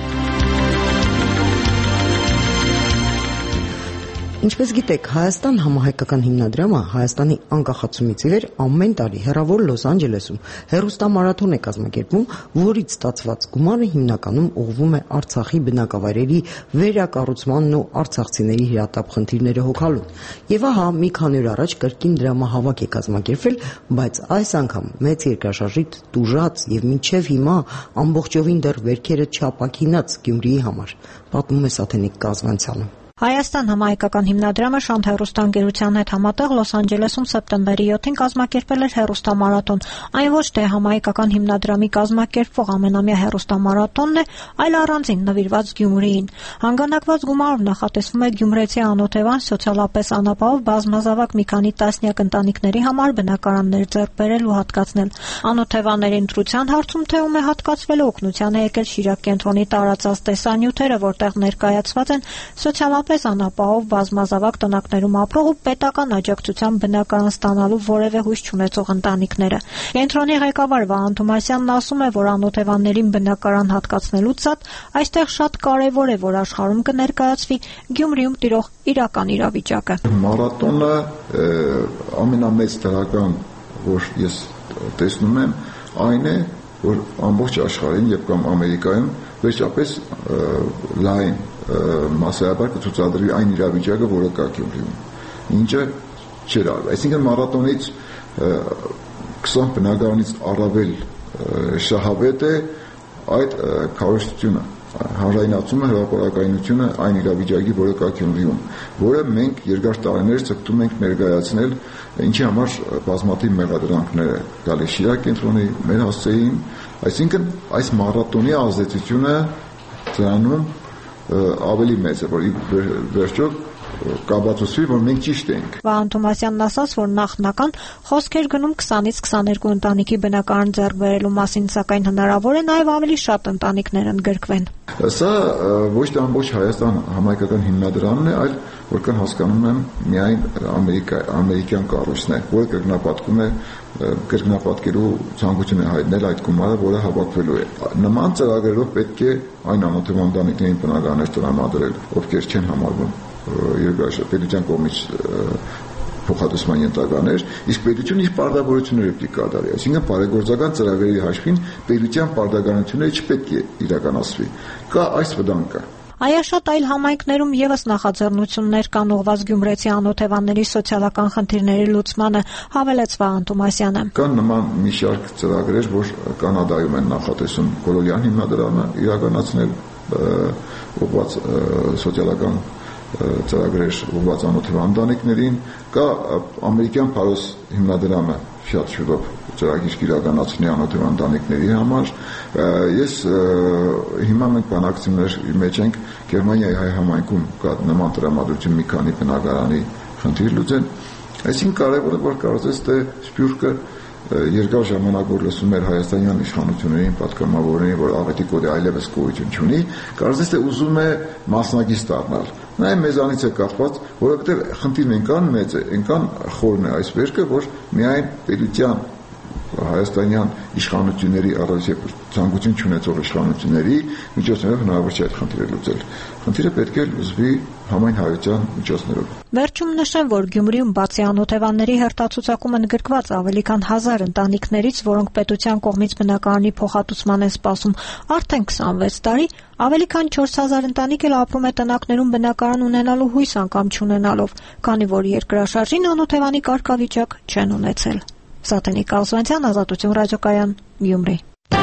Ինչպես գիտեք, Հայաստան համահայկական հիմնադրամը Հայաստանի անկախացումից ի վեր ամեն տարի հեռավոր Լոս Անջելեսում հեռուստամարաթոն է կազմակերպում, որից ստացված գումարը հիմնականում ուղղվում է Արցախի բնակավայրերի վերակառուցմանն ու արցախցիների հրատապ խնդիրները հոգալուն։ Եվ ահա մի քանի օր առաջ կրկին դրամահավաք է կազմակերպվել, բայց այս անգամ մեծ երկրաշարժից տուժած եւ մինչեւ հիմա ամբողջովին դեռ վերքերը չապակինած Գյումրիի համար, պատմում է Սաթենիկ Կազվանցյանը։ Հայաստան համահայկական հիմնադրամը Շանթ հեռուստաընկերության հետ համատեղ Լոս Անջելեսում սեպտեմբերի յոթին կազմակերպել էր հեռուստամարաթոն։ Այն ոչ թե համահայկական հիմնադրամի կազմակերպվող ամենամյա հեռուստամարաթոնն է, այլ առանձին նվիրված Գյումրիին։ Հանգանակված գումարով նախատեսվում է գյումրեցի անօթևան սոցիալապես անապահով բազմազավակ մի քանի տասնյակ ընտանիքների համար բնակարաններ ձեռք բերել ու հատկացնել։ Անօթևանների ընտրության հարցում թեում է հատկացվել օգնության է եկել Շիրակ կենտրոնի տարածած տեսանյութերը, որտեղ ներկայացված են սոցիալապես անապահով բազմազավակ տնակներում ապրող ու պետական աջակցության բնակարան ստանալու որևէ հույս չունեցող ընտանիքները։ Կենտրոնի ղեկավար Վահան Թումասյանն ասում է, որ անօթևաններին բնակարան հատկացնելուց զատ այստեղ շատ կարևոր է, որ աշխարհում կներկայացվի Գյումրիում տիրող իրական իրավիճակը։ Մարաթոնը ամենամեծ դրական, որ ես տեսնում եմ, այն է, որ ամբողջ աշխարհին եւ կամ Ամերիկայում վերջապես լայն մասսայաբար կցուցադրվի այն իրավիճակը, որը կա Գյումրիում, ինչը չէր արվել։ Այսինքն մարաթոնից քսան բնակարանից առավել շահավետ է այդ քարոզությունը, հանրայնացումը, հրապարակայնությունը այն իրավիճակի, որը կա Գյումրիում, որը մենք երկար տարիներ ցկտում ենք ներկայացնել, ինչի համար բազմաթիվ մեղադրանքներ է գալիս Շիրակ կենտրոնի, մեր հասցեին, այսինքն այս մարաթոնի ազդեցությունը դրանում ավելի մեծ է, որ վերջով կաբացուցվի, որ մենք ճիշտ ենք։ Վահան Թոմասյանն ասաց, որ նախնական խոսք էր գնում քսանից քսաներկու ընտանիքի բնակարան ձեռք բերելու մասին, սակայն հնարավոր է նաև ավելի շատ ընտանիքներ ընդգրկվեն։ Սա ոչ թե ամբողջ Հայաստան համայնքական հիմնադրամն է, այլ որքան հասկանում եմ միայն Ամերիկա, ամերիկյան կառույցն է, որը կրկնապատկում է կրկնապատկելու ցանկություն է հայտնել այդ գումարը, որը հավաքվելու է։ Նման ծրագրերով պետք է այն անօթեւ ընտանիքներին բնակարաններ տրամադրել, ովքեր չեն համարվում երկրաշարժ կողմից փոխհատուցման ենթականեր, իսկ պետությունը իր պարտավորությունները պետք է կատարի, այսինքն բարեգործական ծրագրերի հաշվին պետության պարտականությունները չպետք է իրականացվի։ Կա այս վտանգը։ Այաշատ այլ համայնքներում եւս նախաձեռնություններ կան ուղղված գյումրեցի անօթևանների սոցիալական խնդիրների լուծմանը, հավելեց Վահան Թոմասյանը։ Կան նման մի շարք ծրագրեր, որ Կանադայում են նախատեսում Կոլոյան հիմնադրամը իրականացնել ուղղված սոցիալական ծրագրեր ուղղված անօթև ընտանիքներին, կա ամերիկյան Փարոս հիմնադրամը շատ շուտով ծրագիր կիրականացնի անօթև ընտանիքների համար։ Ես հիմա մենք բանակցությունների մեջ ենք Գերմանիայի հայ համայնքում կա նման տրամադրություն մի քանի բնակարանի խնդիր լուծեն։ Այսինքն կարևորը որ կարծես թե Սփյուռքը երկար ժամանակ որ լսում էր հայաստանյան իշխանություններին, պատգամավորներին, որ աղետի կոդը այլևս գոյություն չունի, կարծես թե ուզում է մասնակից դառնալ։ Նա մեզանից է կախված, որովհետև խնդիրն այնքան մեծ է, այնքան խորն է այս վերքը, որ միայն պետության հայաստանյան իշխանությունների առավիլ ցանկություն չունեցող իշխանությունների միջոցներով հնարավոր չէ այդ խնդիրը լուծել։ Խնդիրը պետք է լուծվի համայնհայության միջոցներով։ Վերջում նշեմ, որ Գյումրիում բացի անօթևանների հերթացուցակում ընդգրկված ավելի քան հազար ընտանիքներից, որոնք պետության կողմից բնակարանի փոխհատուցման են սպասում արդեն քսանվեց տարի, ավելի քան չորս հազար ընտանիք էլ ապրում է տնակներում բնակարան ունենալու հույս անգամ չունենալով, քանի որ երկրաշարժին անօթևանի կարգավիճակ չեն ունեցել։ Սաթենիկ Ալսվանցյան, Ազատություն ռադիոկայան, Գյումրի։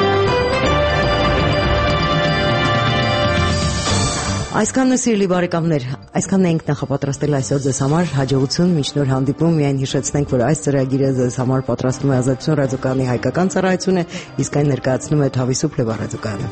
Այսքանն է, սիրելի բարեկամներ, այսքանն ենք նախապատրաստել այսօր ձեզ համար, հաջողություն, մինչ նոր հանդիպում, միայն հիշեցնենք, որ այս ծրագիրը ձեզ համար պատրաստում է Ազատություն ռադիոկայանի հայկական ծառայությունը, իսկ այն ներկայացնում է Թավիսու Փլեվա ռադիոկայանը։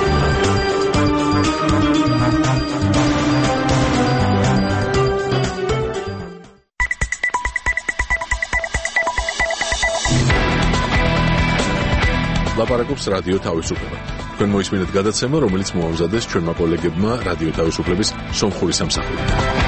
Լապարակոպս ռադիո Թավիսուպլեվա։ Თქვენ მოისმინეთ გადაცემა, რომელიც მოამზადეს ჩვენმა კოლეგებმა რადიო თავისუფლების სომხური სამსახურიდან.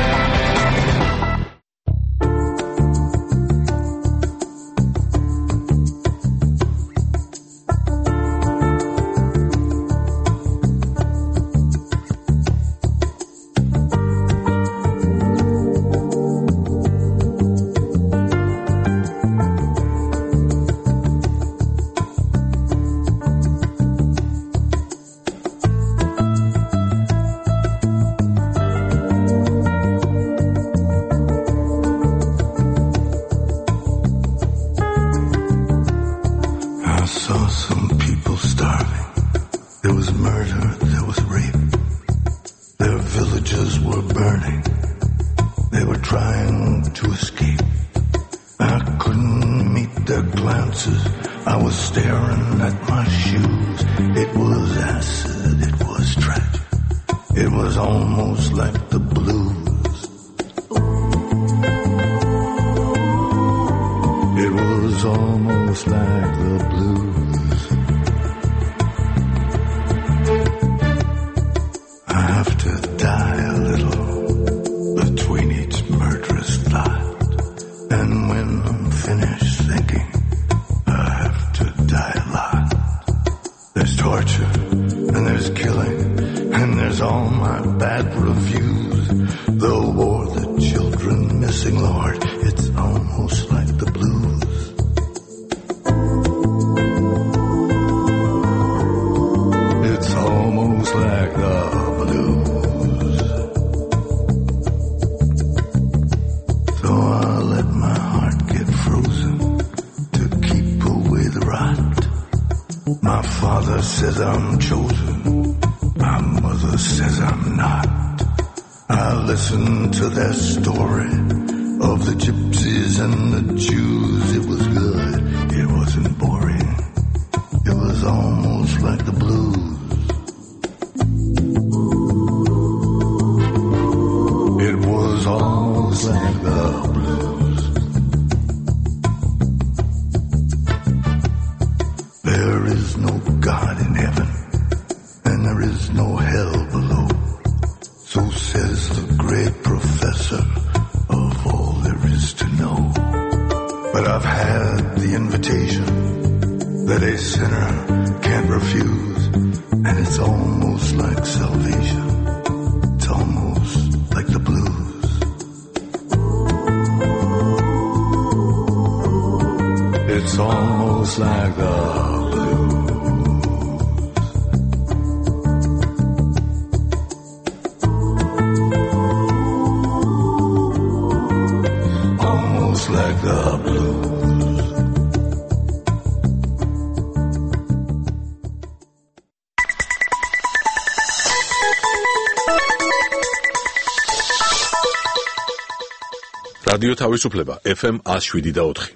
It was all is no God in heaven, and there is no hell below. So says the great professor of all there is to know. But I've had the invitation that a sinner can't refuse, and it's almost like salvation. It's almost like the blues. It's almost like the blues. Almost like the blues. რადიო თავისუფლება ეფ ემ one oh seven და four.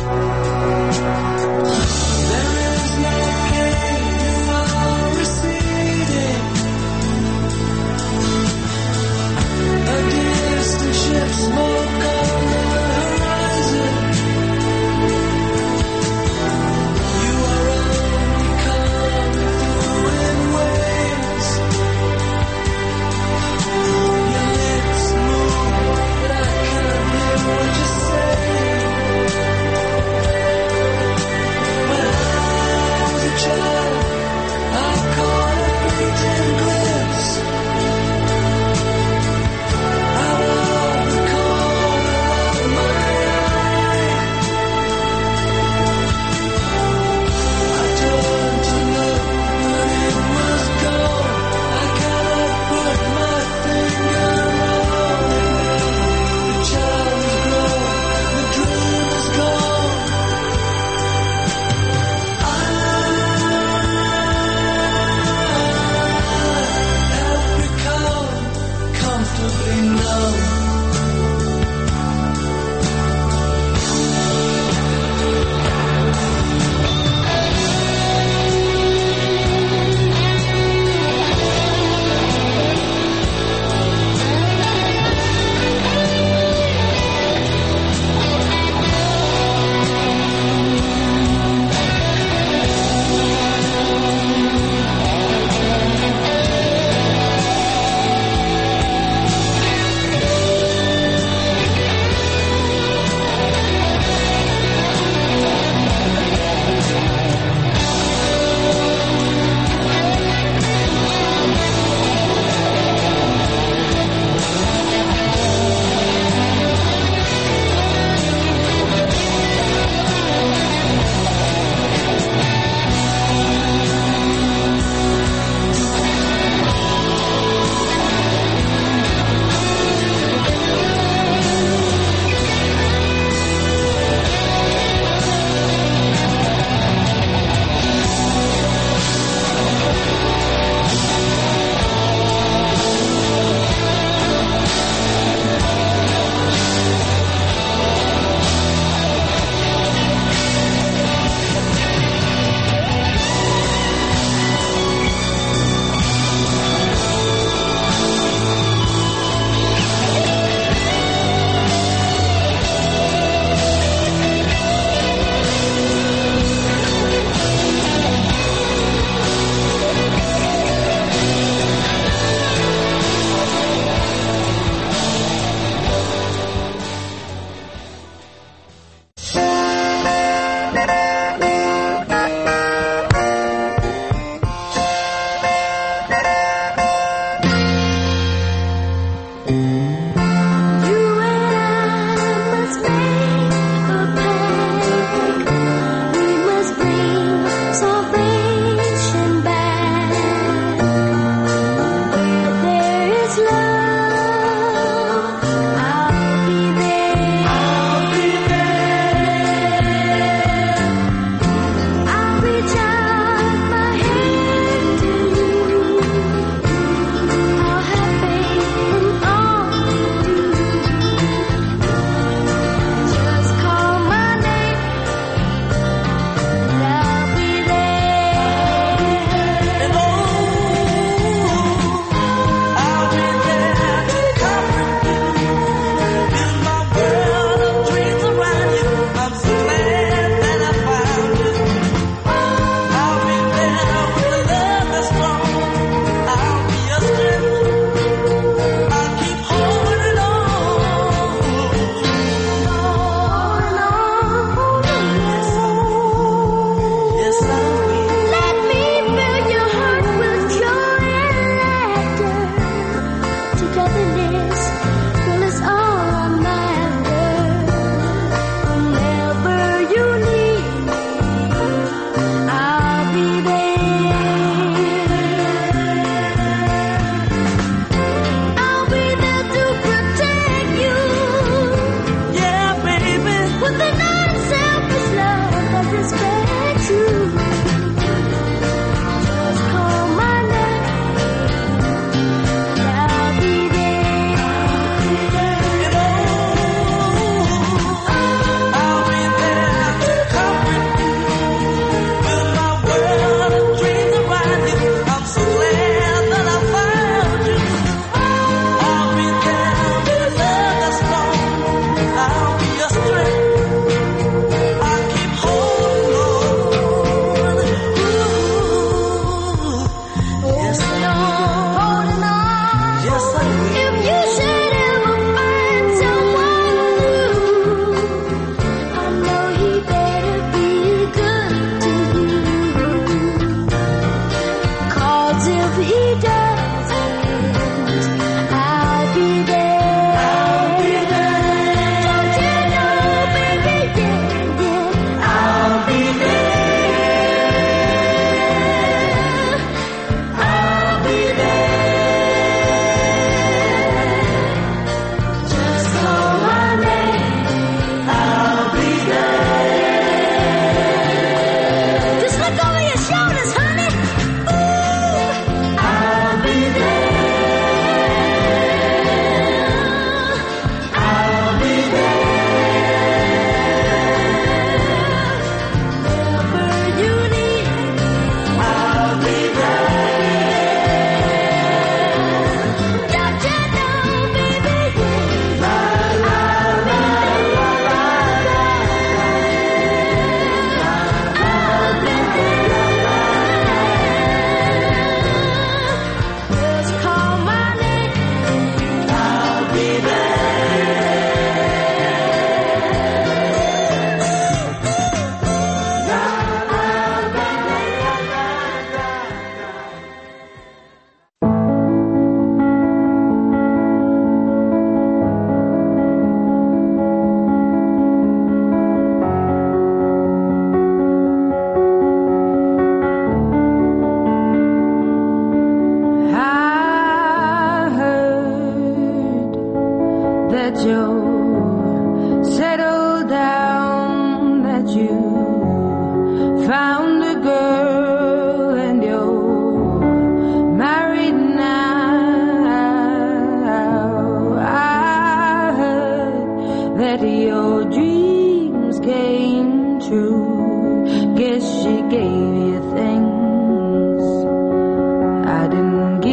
There is no pain you are receiving.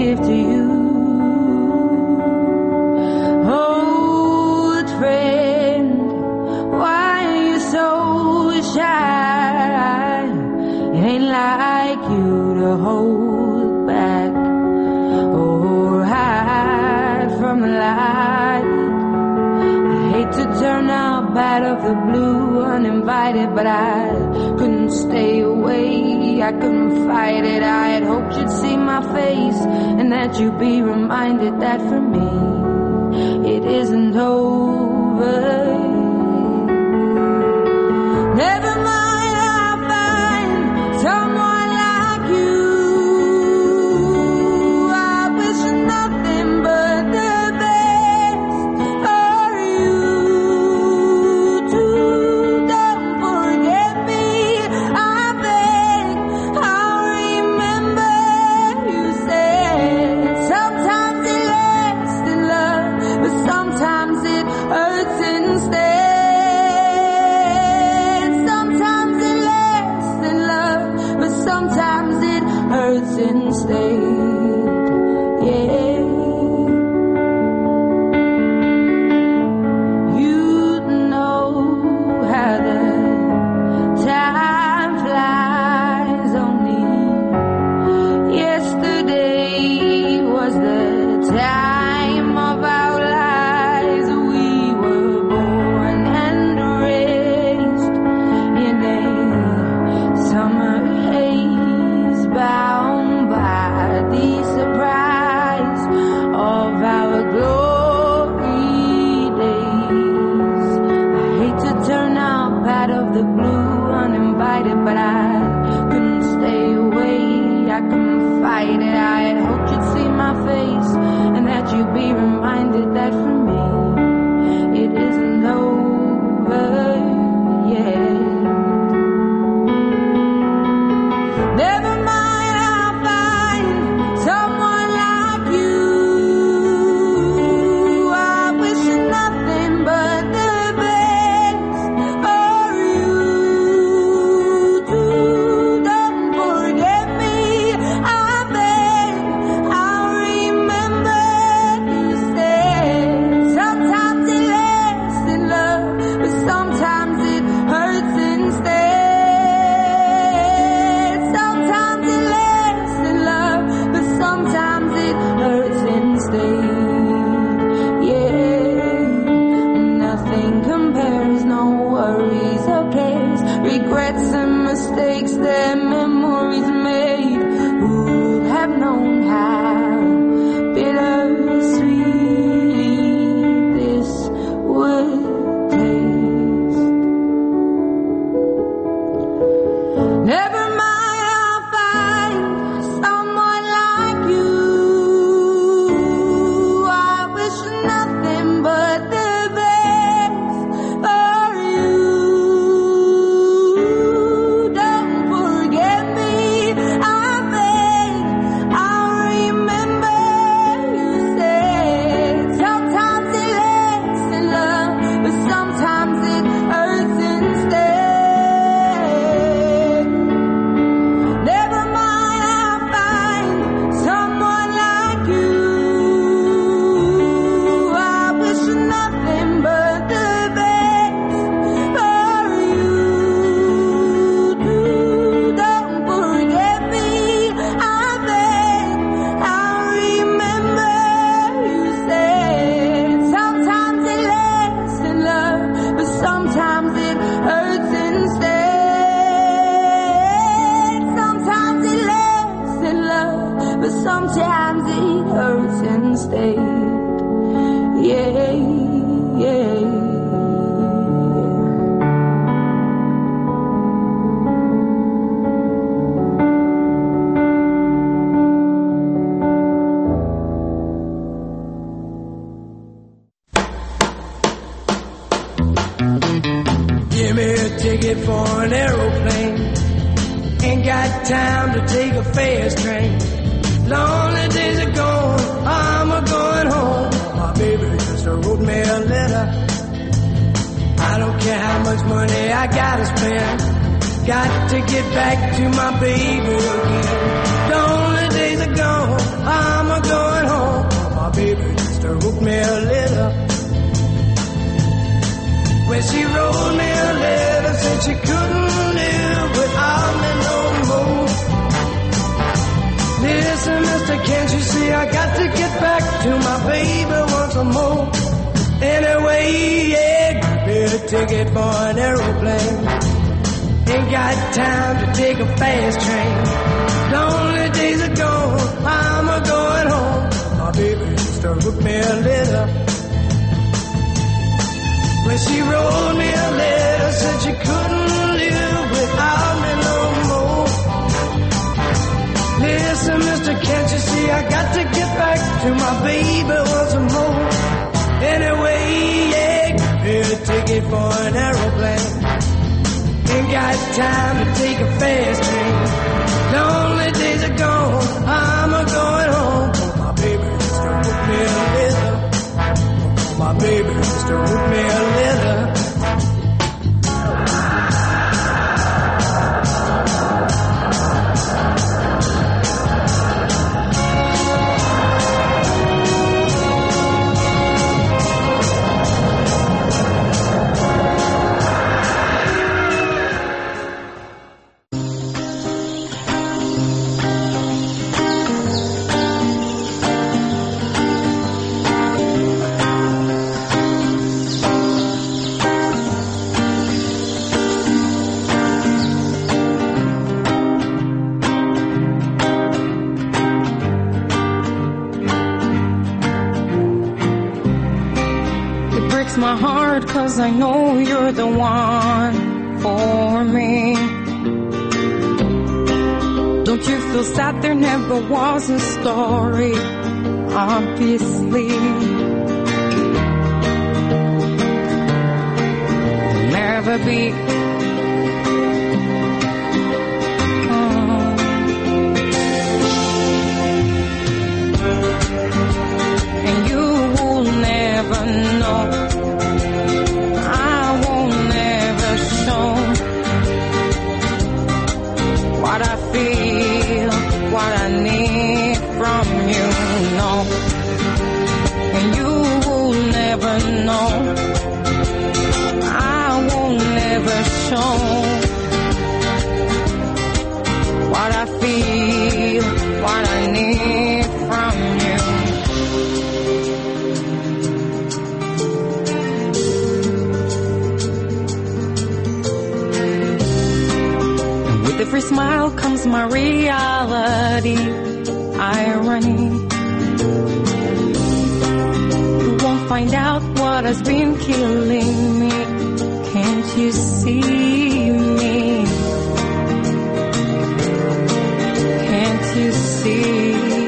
give to you. Old friend, why are you so shy? It ain't like you to hold back or hide from the light. I hate to turn out out of the blue uninvited, but I couldn't stay away. I couldn't fight it. I had hoped you'd see my face and that you'd be reminded that for me it isn't over. Never mind, I'll find someone like you. I wish nothing but the best for you too. Don't forget me, I beg. I'll remember you said sometimes it lasts in love, but sometimes it hurts instead. Sometimes it lasts in love, but sometimes it hurts instead. Yeah. You know how the time flies. Only yesterday was the time of our lives. We were born and raised in a summer haze, bound by the surprise of our glory days. I hate to turn up out of the blue uninvited, but I couldn't stay away. I couldn't fight it. I had hoped you'd see my face and that you'd be reminded that for me it isn't over yet. Never mind, I'll find someone like you. I wish nothing but the best for you too. Don't forget me, I beg. I'll remember you said sometimes it lasts in love, but sometimes it hurts instead. Sometimes it lasts in love, but sometimes it hurts instead. Yeah, nothing compares, no worries or cares, regrets and mistakes that memories made. Who would have known how bittersweet this would taste? Never mind, I'll find someone like you. I wish nothing but the best for you. Don't forget me, I beg. I'll remember you said sometimes it lasts in love, but sometimes it hurts instead. Never mind, I'll find someone like you. I wish nothing but the best for you too. Don't forget me, I beg. I'll remember you said sometimes it lasts in love, but sometimes it hurts instead. Sometimes it lasts in love, but sometimes it hurts instead. Yeah, yeah. Give me a ticket for an aeroplane. Ain't got time to take a fast train. Lonely days are gone, I'm a going home. My baby just wrote me a letter. I don't care how much money I gotta spend. Got to get back to my baby again. Lonely days are gone, I'm a mister, can't you see I got to get back to my baby once more? Anyway, yeah, give me a ticket for an aeroplane. Ain't got time to take a fast train. Lonely days are gone, I'm a going home. My baby used to wrote me a letter. When she wrote me a letter, said she couldn't live without me no more. Listen, mister, can't you see I got to get back to my baby once more? Anyway, yeah, give me a ticket for an aeroplane. Ain't got time to take a fast train. Lonely days are gone, I'm a going home. My baby used to wrote me a letter. My baby used to wrote me a letter. My heart, 'cause I know you're the one for me. Don't you feel sad there never was a story? Obviously, there'll never be. Oh. And you will never know. What I need from you, no, and you will never know. I will never show what I feel, what I need from you. And with every smile comes my reality. Irony. You won't find out what has been killing me. Can't you see me? Can't you see?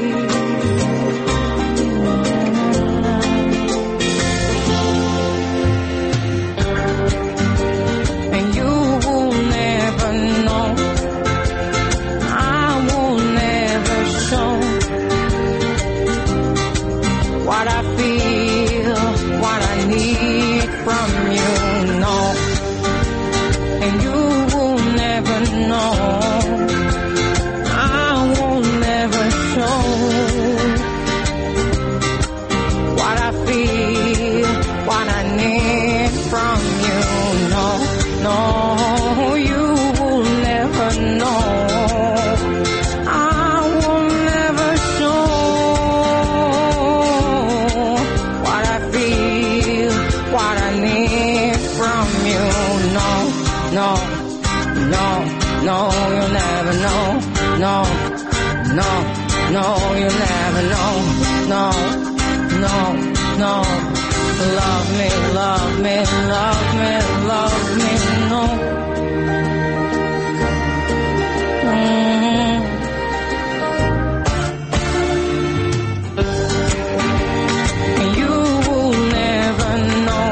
And you will never know. What I feel, what I need from you, no, and you will never know. I will never show what I feel, what I need from you, no, no, you will never know. No, no, no, you'll never know. No, no, no, you'll never know. No, no, no. Love me, love me, love me, love me, no. Mm-hmm. And you will never know.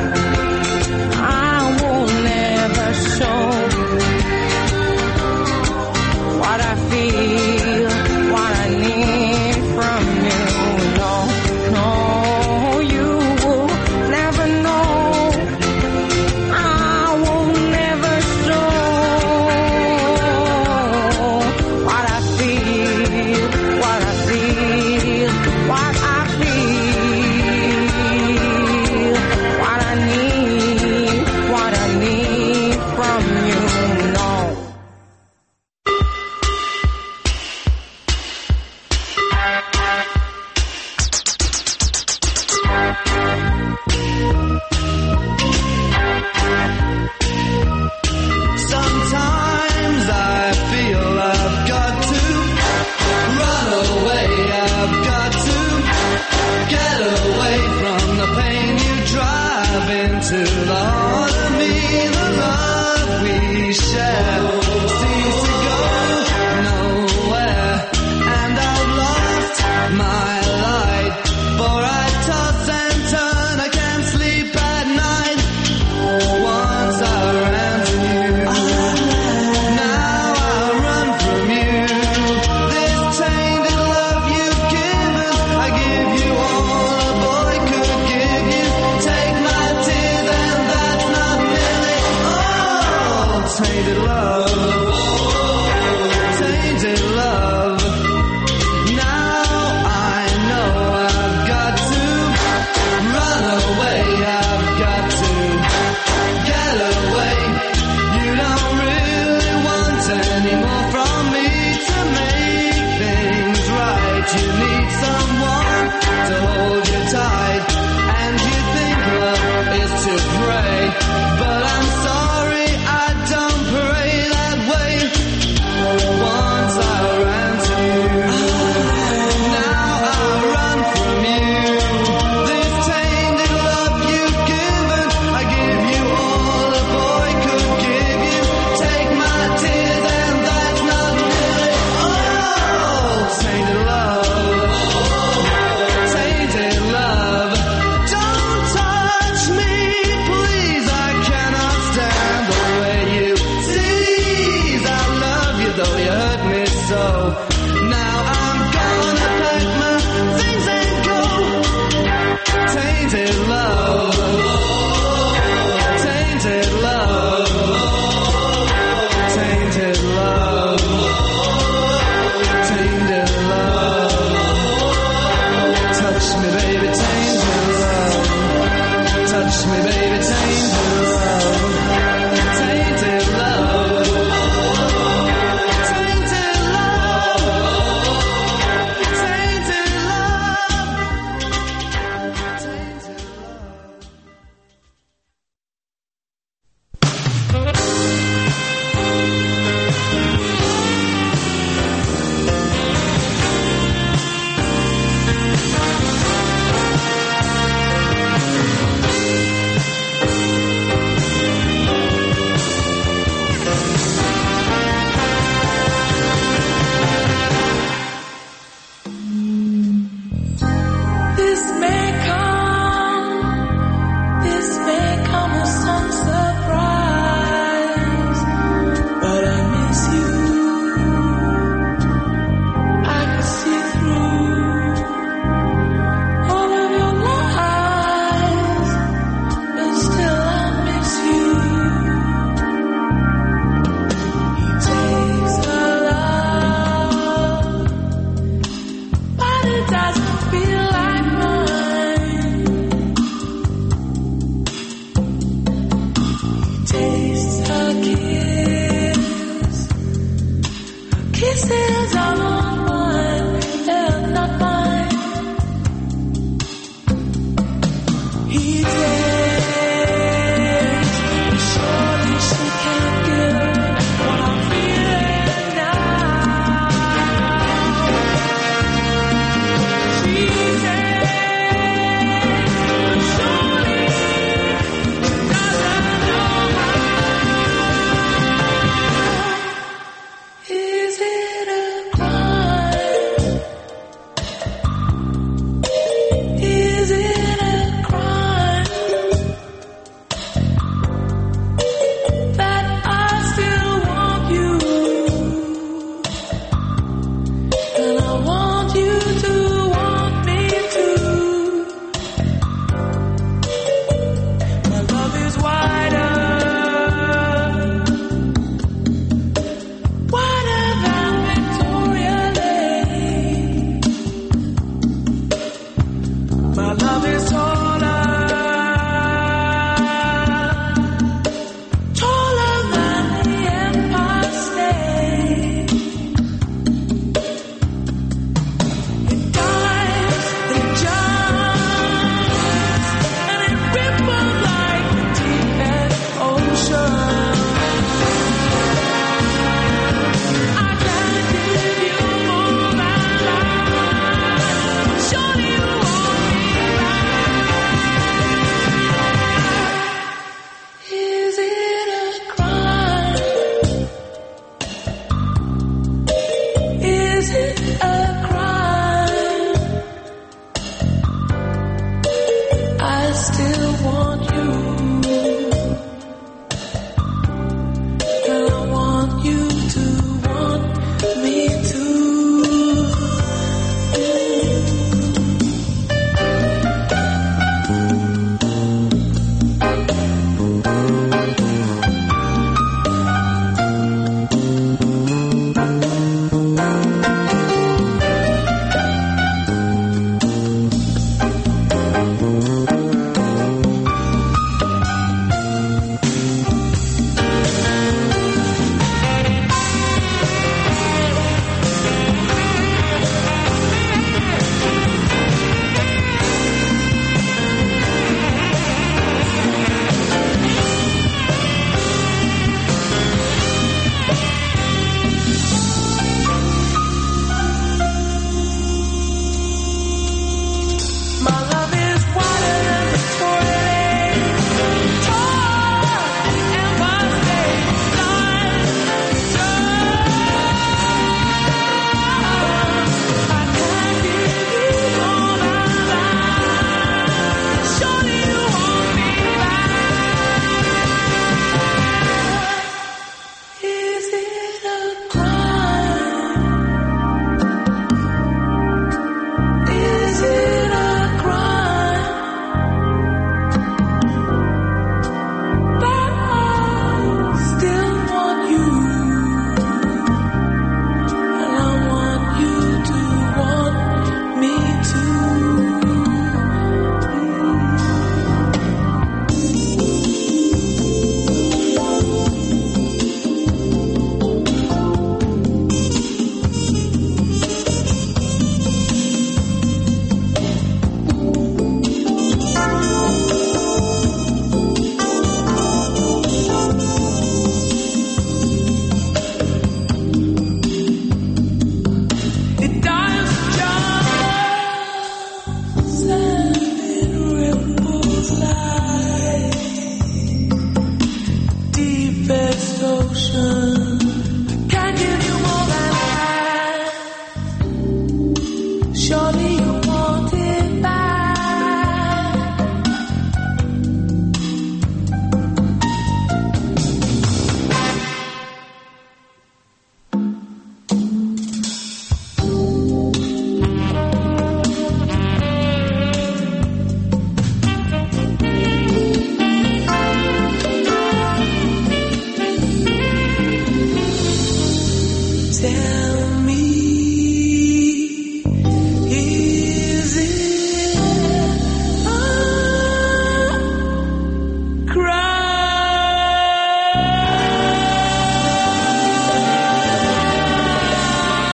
What I feel, what I need from you, no, no, you will never know. I will never show Thank you.